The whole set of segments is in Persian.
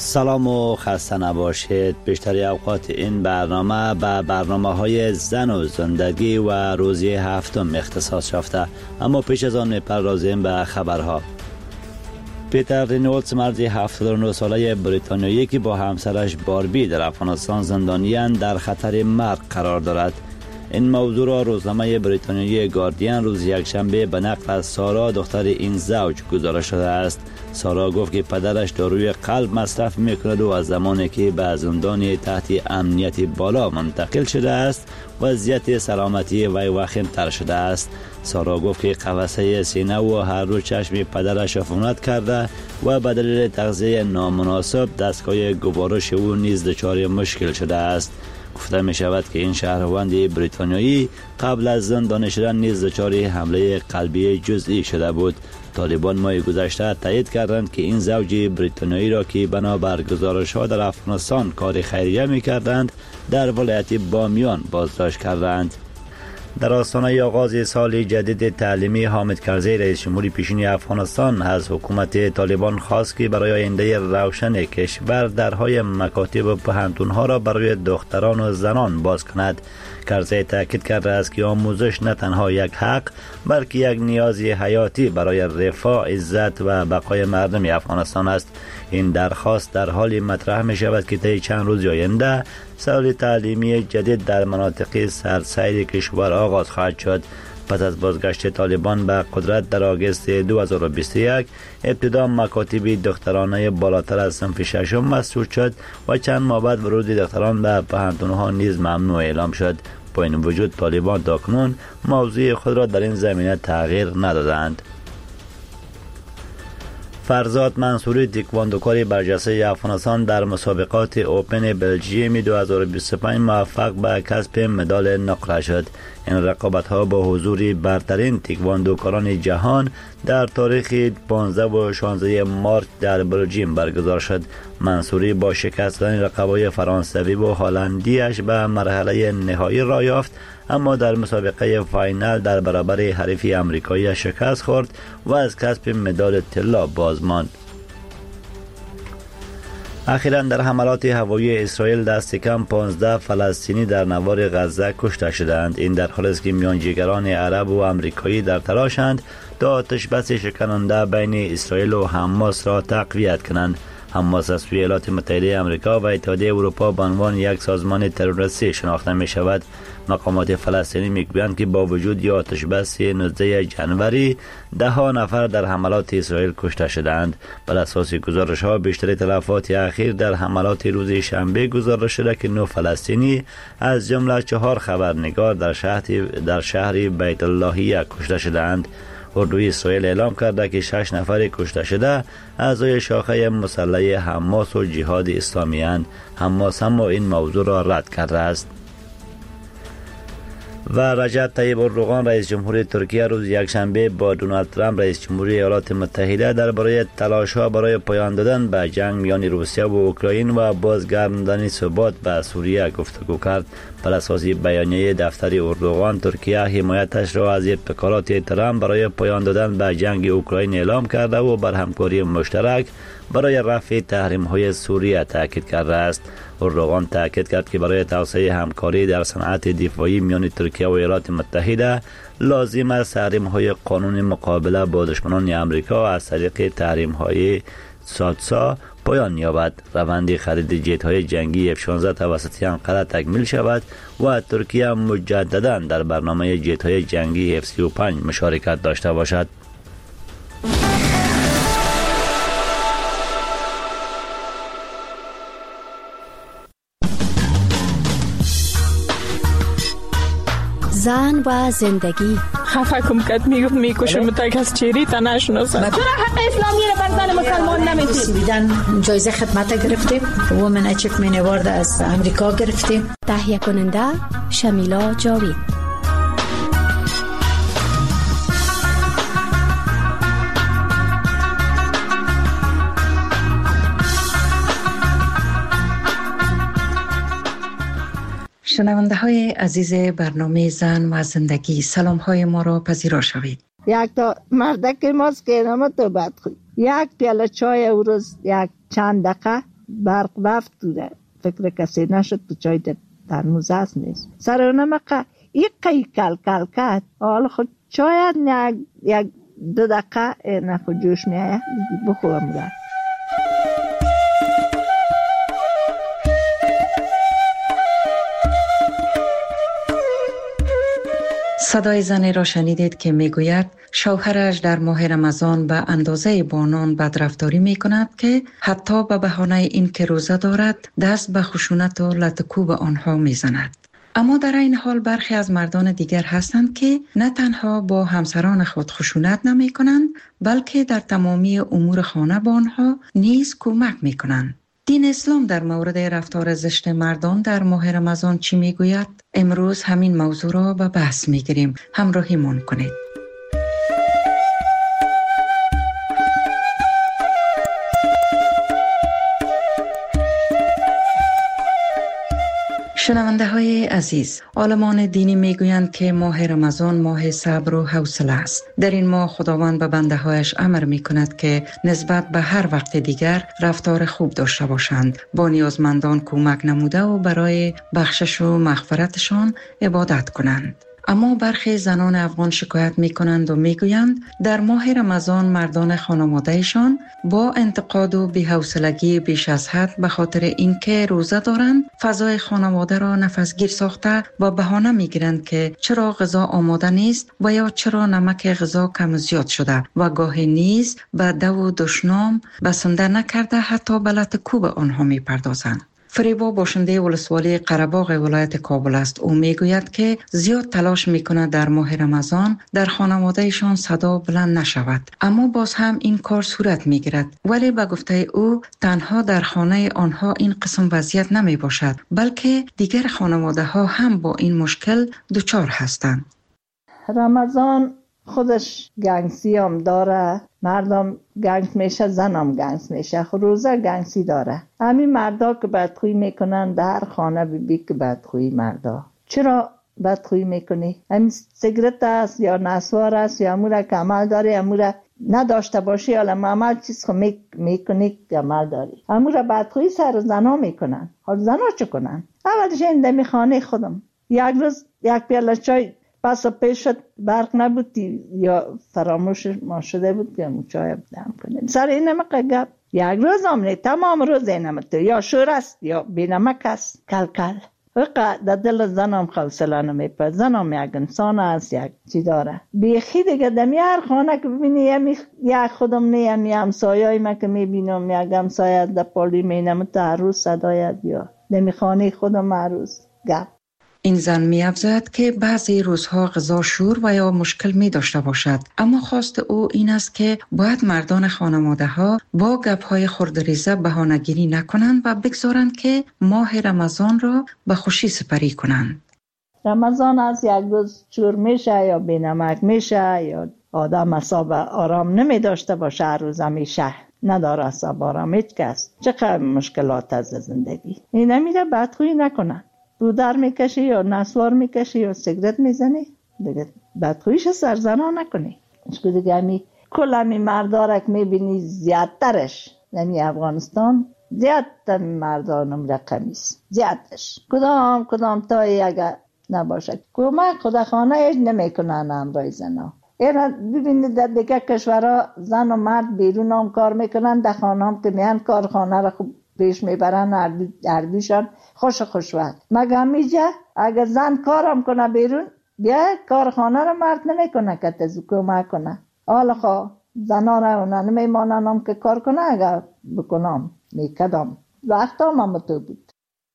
سلام و خسته نباشید. بیشتری اوقات این برنامه به برنامه‌های زن و زندگی و روزی هفتم اختصاص یافته، اما پیش از آن می‌پردازیم به خبرها. پیتر رینولدز، مردی 79 ساله بریتانیایی که با همسرش باربی در افغانستان زندانی‌اند، در خطر مرگ قرار دارد. این موضوع را روزنامه بریتانیایی گاردین روز یکشنبه به نقل از سارا، دختر این زوج، گزارش داده است. سارا گفت که پدرش داروی قلب مصرف می‌کند و از زمانی که به زندان تحت امنیت بالا منتقل شده است، وضعیت سلامتی وی وخیم‌تر شده است. سارا گفت که قفسه سینه و هر روز چشم پدرش عفونت کرده و به دلیل تغذیه نامناسب دستگاه گوارش او نیز دچار مشکل شده است. گفته می شود که این شهروند بریتانیایی قبل از زندانی شدن نیز دچار حمله قلبی جزئی شده بود. طالبان ماه گذشته تایید کردند که این زوج بریتانیایی را که بنابر گزارش‌ها در افغانستان کار خیریه می‌کردند، در ولایت بامیان بازداشت کردند. در آستانه آغاز سال جدید تعلیمی، حامد کرزی، رئیس جمهوری پیشین افغانستان، از حکومت طالبان خواست که برای آینده روشن کشور درهای مکاتب و پوهنتون‌ها را برای دختران و زنان باز کند. کرزی تاکید کرده است که آموزش نه تنها یک حق بلکه یک نیاز حیاتی برای رفاه، عزت و بقای مردم افغانستان است. این درخواست در حالی مطرح می شود که طی چند روز آینده سال تعلیمی جدید در مناطق سراسر کشور آغاز خواهد شد. پس از بازگشت طالبان به قدرت در آگوست 2021، ابتدا مکاتب دخترانه بالاتر از صنف ششم مسدود شد و چند ماه بعد ورود دختران به پوهنتون‌ها نیز ممنوع اعلام شد. با این وجود طالبان تاکنون موضوع خود را در این زمینه تغییر ندادند. فرزاد منصوری، تکواندوکار برجسته افغانستان، در مسابقات اوپن بلژیم 2025 موفق به کسب مدال نقره شد. این رقابت‌ها با حضور برترین تکواندوکاران جهان در تاریخ 15 و 16 مارس در بلژیم برگزار شد. منصوری با شکست دادن رقبای فرانسوی و هلندیش به مرحله نهایی را یافت، اما در مسابقه فاینال در برابر حریف آمریکایی شکست خورد و از کسب مدال طلا باز ماند. اخیراً در حملات هوایی اسرائیل دست کم 15 فلسطینی در نوار غزه کشته شدند. این در حالی است که میانجیگران عرب و آمریکایی در تلاشند تا آتش بس شکننده بین اسرائیل و حماس را تقویت کنند. حماس از سوی ایالات متحده آمریکا و اتحادیه اروپا به عنوان یک سازمان تروریستی شناخته می شود. مقامات فلسطینی میگویند که با وجود آتش بس 19 جنوری 10 نفر در حملات اسرائیل کشته شدند. بر اساس گزارش‌ها بیشتر تلفات اخیر در حملات روز شنبه گزارش شده که 9 فلسطینی از جمله 4 خبرنگار در شهر بیت اللهیه کشته شدند. اردوی اسرائیل اعلام کرده که 6 نفر کشته شده اعضای شاخه مسلح حماس و جهاد اسلامی اند. حماس هم این موضوع را رد کرده است. و رجب طیب اردوغان، رئیس جمهوری ترکیه، روز یکشنبه با دونالد ترامپ، رئیس جمهوری ایالات متحده، درباره تلاش‌ها برای پایان دادن به جنگ میان روسیه و اوکراین و بازگرداندن ثبات به سوریه گفتگو کرد. بر اساس بیانیه دفتر اردوغان، ترکیه حمایتش را از ابتکارات ترامپ برای پایان دادن به جنگ اوکراین اعلام کرده و بر همکاری مشترک برای رفع تحریم‌های سوریه تاکید کرده است. اردوغان تاکید کرد که برای توسعه همکاری در صنعت دفاعی میان ترکیه و ایالات متحده لازم است تحریم‌های قانون مقابله با دشمنان آمریکا از طریق تحریم‌های سادسا پایان یابد. روند خرید جت‌های جنگی F-16 توسط انقره تکمیل شود و ترکیه مجددا در برنامه جت‌های جنگی F-35 مشارکت داشته باشد. زن و زندگی. خفه کم کد میکشم تا کس چیری تا نشناسم. چرا حق اسلامی رو بر زن مسلمان نمیدید؟ سویدن جایزه خدمت گرفتیم، وومن اچیومنت اوارد از امریکا گرفتیم. تهیه کننده شمیلا جاوید. شنونده های عزیز برنامه زن و زندگی، سلام های ما را پذیرا شوید. یک تا مردک ماست که نامه تو بد خود، یک پیاله چای او روز یک چند دقیقه برق رفت توده فکر کسی نشد تو چای ترموز هست نیست سر اونمقه یک قی کل کل کرد حالا خود شاید یک 2 دقیقه نخو جوش میایه بخورم گرد. صدای زنی را شنیدید که میگوید شوهرش در ماه رمضان به اندازه بانان بدرفتاری می کند که حتی به بهانه این که روزه دارد دست به خشونت و لطکوب آنها می زند. اما در این حال برخی از مردان دیگر هستند که نه تنها با همسران خود خشونت نمی کنند بلکه در تمامی امور خانه با آنها نیز کمک می کنند. دین اسلام در مورد رفتار زشت مردان در ماه رمضان چی می گوید؟ امروز همین موضوع را به بحث می گیریم. همراهیمان کنید. شنونده های عزیز، عالمان دینی می گویند که ماه رمضان ماه صبر و حوصله است. در این ماه خداوند به بنده هایش امر می کند که نسبت به هر وقت دیگر رفتار خوب داشته باشند، با نیازمندان کمک نموده و برای بخشش و مغفرتشان عبادت کنند. اما برخی زنان افغان شکایت می کنند و می گویند در ماه رمضان مردان خانوادهشان با انتقاد و بی‌حوصلگی بیش از حد به خاطر اینکه روزه دارند فضای خانواده را نفسگیر ساخته و بهانه می گیرند که چرا غذا آماده نیست و یا چرا نمک غذا کم زیاد شده و گاهی نیز به دو و دشنام بسنده نکرده حتی به لطکوب آنها می پردازند. فریبا باشنده ولسوالی قره‌باغ ولایت کابل است. او میگوید که زیاد تلاش میکند در ماه رمضان در خانوادهشان صدا بلند نشود، اما باز هم این کار صورت میگیرد. ولی به گفته او تنها در خانه آنها این قسم وضعیت نمی باشد، بلکه دیگر خانواده ها هم با این مشکل دچار هستند. رمضان خودش گنگسی هم داره، مردم گنگ میشه، زنم گنگ میشه، روزه گنگسی داره. همین مردا که بدخویی میکنن در خانه بی که بدخویی مردا. چرا بدخویی میکنی؟ همین سیگرت است یا نسوار است یا امور که عمل داری، امور نداشته باشی یا عمل چیز خو میکنی که عمل داری. امور بدخویی سر زنا میکنن. حال زنا چه کنن؟ اولش این دمی خانه خودم یک روز یک پیاله چای پس پیش شد، برق نبود یا فراموش ما شده بود که چای دم کنیم. سر این نمک گپ یک روز هم تمام روز این نمک یا شور است یا بی نمک است. کل کل در دل زنم حوصله نمیپره. زنم یک انسان است، یک چی داره بیخی دیگه. دمی هر خانه که ببینی یک خودم نه همسایه‌ای ما که میبینم یک همسایه در پالی مینم تا روز صدای یا دمی خانه خودم هر روز گپ. این زن می افزاید که بعضی روزها غذا شور و یا مشکل می داشته باشد، اما خواست او این است که باید مردان خانواده ها با گپ های خردریزه بهانه‌گیری نکنند و بگذارند که ماه رمضان را به خوشی سپری کنند. رمضان از یک روز شور میشه یا بینمک میشه یا آدم اصاب آرام نمی داشته باشه، هر روز همیشه نداره اصاب آرام هیچ کس. چقدر مشکلات از زندگی این نمیره بدخویی نکنن. رودر میکشی یا نسوار میکشی یا سیگرت میزنی دیگه بدخویش سرزنا نکنی. اشکو دیگه همی کل همی مردارک میبینی زیادترش نمی افغانستان زیادتر مردانم رقمیست زیادش کدام تا اگر نباشد کمک خدا خانه ایش نمیکنن همراه زنا. اینا ببینید در دیگه کشورها زن و مرد بیرون هم کار میکنن، در خانه هم که میان کارخانه را خوب پیش میبرن، اردوشان خوش وقت. مگه میجه اگر زن کارم کنه بیرون بیا کارخانه را مرد نمیکنه که تزو کمک کنه. حالا خواه زنا را اونا نمیمانن هم که کار کنه، اگر بکنم میکدم وقت هم تو بود.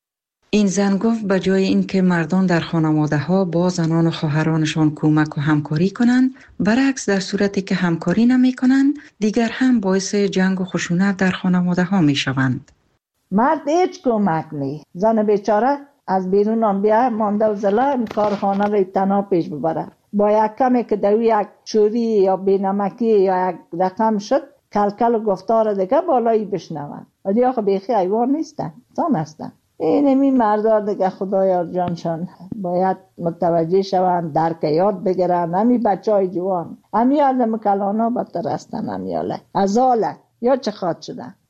این زن گفت به جای اینکه مردان در خانواده ها با زنان و خواهرانشان کمک و همکاری کنند، برعکس در صورتی که همکاری نمی کنند دیگر هم باعث جنگ و خشونت در خانواده ها می شوند. مرد هیچ کمک نی، زن بیچاره از بیرون هم بیا مانده و زلا کارخانه را تنها پیش ببره. با یک کمی که دوی یک چوری یا بینمکی یا یک رقم شد کلکل و گفتار دیگه بالایی بشنون. ولی آخه بیخی ایوان نیستن، زن هستن. اینمی مردار دیگه خدایا جانشان باید متوجه شوند، درک یاد بگیرن. همی بچه های جوان همی آدم کلانا بدتر هستن، همی آله ازاله یا چه خواد شدن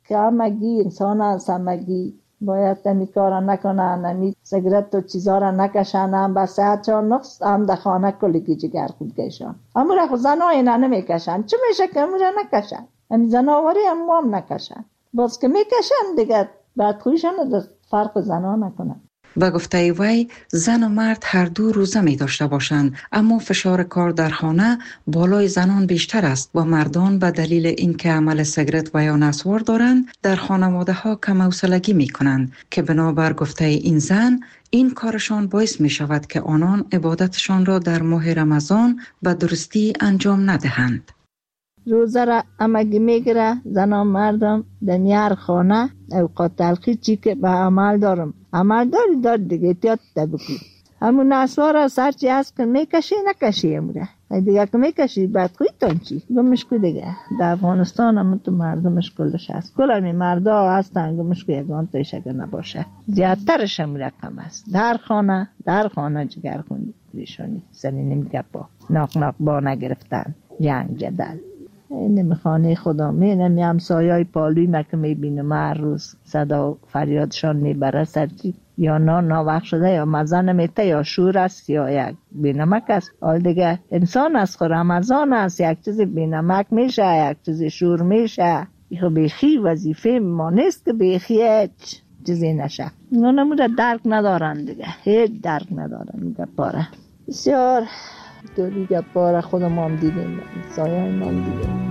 که همگی انسان هست، همگی باید نمی کارا نکنن، نمی سیگرت و چیزا را نکشن، هم به صحتشان نقص، هم در خانه کلگی جگر خود کشن. اما را خود زنها اینا نمیکشن. چه میشه که اما را نکشن؟ امی زناوری هم نکشن. باز که میکشن دیگه بعد خویشان در فرق زنها نکنن. به گفته وی زن و مرد هر دو روزه می داشته باشند، اما فشار کار در خانه بالای زنان بیشتر است و مردان به دلیل اینکه عمل سیگرت و یا نسوار دارند در خانواده ها کم حوصلگی می کنند که بنابر گفته این زن این کارشان باعث می شود که آنان عبادتشان را در ماه رمضان به درستی انجام ندهند. روزه را همگی میگیره زنان مردم در خانه اوقات تلخی چی که به عمل دارم عمل دار دیگه احتیاط بکنی. همون نسوار سرچی هست که میکشی نکشی اموره دیگه که میکشی بعد خویتان چی گمش کو دیگه. در افغانستان هم تو مردمش کلش هست، کل همی مردا هستن گمش کو یگان تایش اگر نباشه زیادترش اموره کم است. در خانه جگر خوندی ریشانی سری نمیگه با ناق با نگرفتن جنگ جدل نمیخانه خدا نمی همسایای پالوی مکه میبینم هر روز صدا فریادشان میبره سرچی یا ناوقت شده یا مزه نمیته یا شور است یا یک بینمک است. حال دیگه انسان است خود رمضان است، یک چیزی بینمک میشه یک چیزی شور میشه. ایخو بیخی وظیفه ما نیست که بیخی هیچ چیزی نشه. نموده درک ندارن دیگه، هیچ درک ندارن. میگه پاره بسیار دوری گپاره خودم هم دیدیم، سایه هم دیدیم.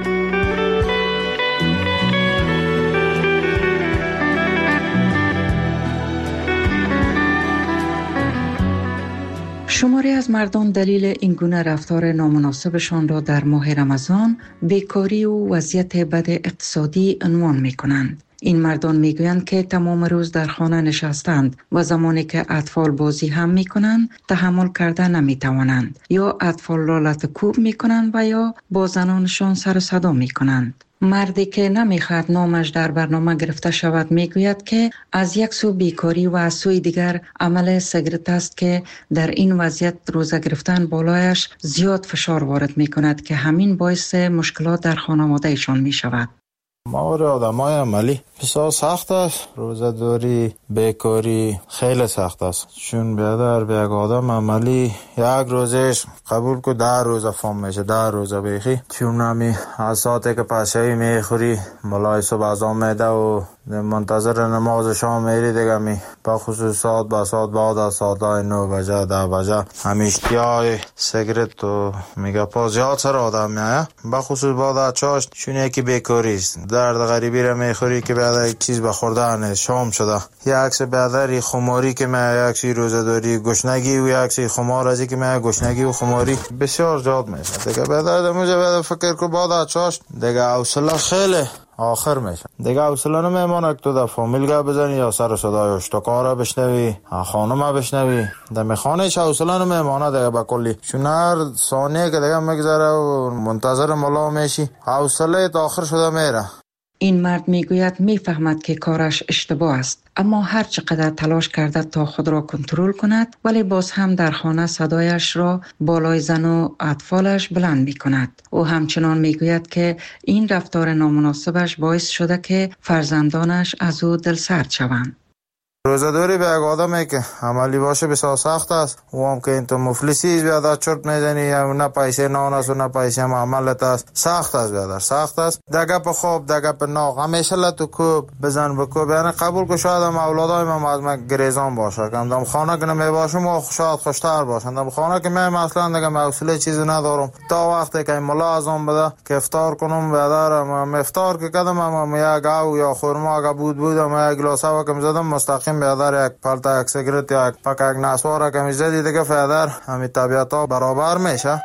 شماری از مردان دلیل این گونه رفتار نامناسبشان را در ماه رمضان بیکاری و وضعیت بد اقتصادی عنوان می کنند. این مردان می گویند که تمام روز در خانه نشستند و زمانی که اطفال بازی هم می کنند تحمل کرده نمی توانند یا اطفال را لطکوب می کنند و یا با زنانشان سر و صدا می کنند. مردی که نمیخواد نامش در برنامه گرفته شود میگوید که از یک سو بیکاری و از سوی دیگر عمل سیگرت است که در این وضعیت روزه گرفتن بالایش زیاد فشار وارد می کند که همین باعث مشکلات در خانواده ایشان می شود. مور آدمای عملی بسیار سخت است. روزه داری بیکاری خیلی سخت است، چون بیادر به یک آدم عملی یک روزش قبول که 10 روزه فهم میشه، 10 روزه بیخی. چون همی از ساعتی که پشهی میخوری ملای صبح ازام میده و منتظر نماز شام میری دیگه می بخصوص ساعت با ساعت بعد از ساعت 9 بجه 10 بجه همیشتیای سیگرت و میگه پا زیاد سر آدم میایه بخصوص بعد از چاشت، چون یکی بیکاری است. درد غریبی را میخوری که بعد یک چیز بخورده نیست، شام شده یک عکس بعدری خماری که میایه، یک چیز روزه داری گشنگی و یک عکس خمار ازی که میایه گشنگی و خماری بسیار زیاد میشه دیگه. بعد موجه بعد فکر کو بعد از چاشت دیگه حوصله خیلی آخر میشه دیگه. حوصله نمیمونه که تو در فامیل گپ بزنی یا سر صدای اشتکارا بشنوی، خانم بشنوی، در میخانهش حوصله نمیمونه دیگه به کلی. چون هر ثانیه که دیگه میگذره و منتظر ملا میشی حوصله تا آخر شده میره. این مرد میگوید میفهمد که کارش اشتباه است، اما هر چقدر تلاش کرده تا خود را کنترل کند ولی باز هم در خانه صدایش را بالای زن و اطفالش بلند می کند. او همچنان میگوید که این رفتار نامناسبش باعث شده که فرزندانش از او دلسرد شوند. روزه‌داری به یک آدمی که عملی باشه بسیار سخت است. او هم که این تو مفلسی بیادر چرت میزنی، نه پیسه نان است و نه پیسه معاملت است. سخت است بیادر، سخت است. دگه په خوب دگه په ناق همیشه لتو کوب بزن بکوب. یعنی قبول که شاید هم اولادای من از من گریزان باشه، کم دم خانه که نمی باشم و شاید خوشتر باشن. دم خانه که من اصلا دیگه حوصله چیزی ندارم تا وقتی که ملا ازم بده که افطار کنم. بیادر افطار که کردم یک گاو یا خرما اگه بودم یک گلاس آب که زدم مستقیم بیادر یک پالتا یک سیگرت یا یک پاک یک نسوار که میزدی دیگه بیادر همین طبیعت ها برابر میشه.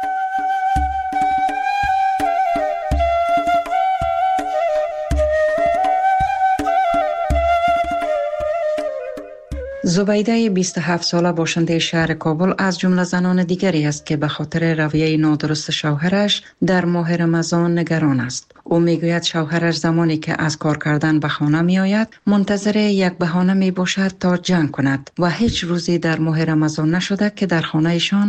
زبیده 27 ساله باشنده شهر کابل از جمله زنان دیگری است که به خاطر رویه نادرست شوهرش در ماه رمضان نگران است. او میگوید شوهرش زمانی که از کار کردن به خانه می آید منتظر یک بهانه می باشد تا جنگ کند و هیچ روزی در ماه رمضان نشده که در خانه ایشان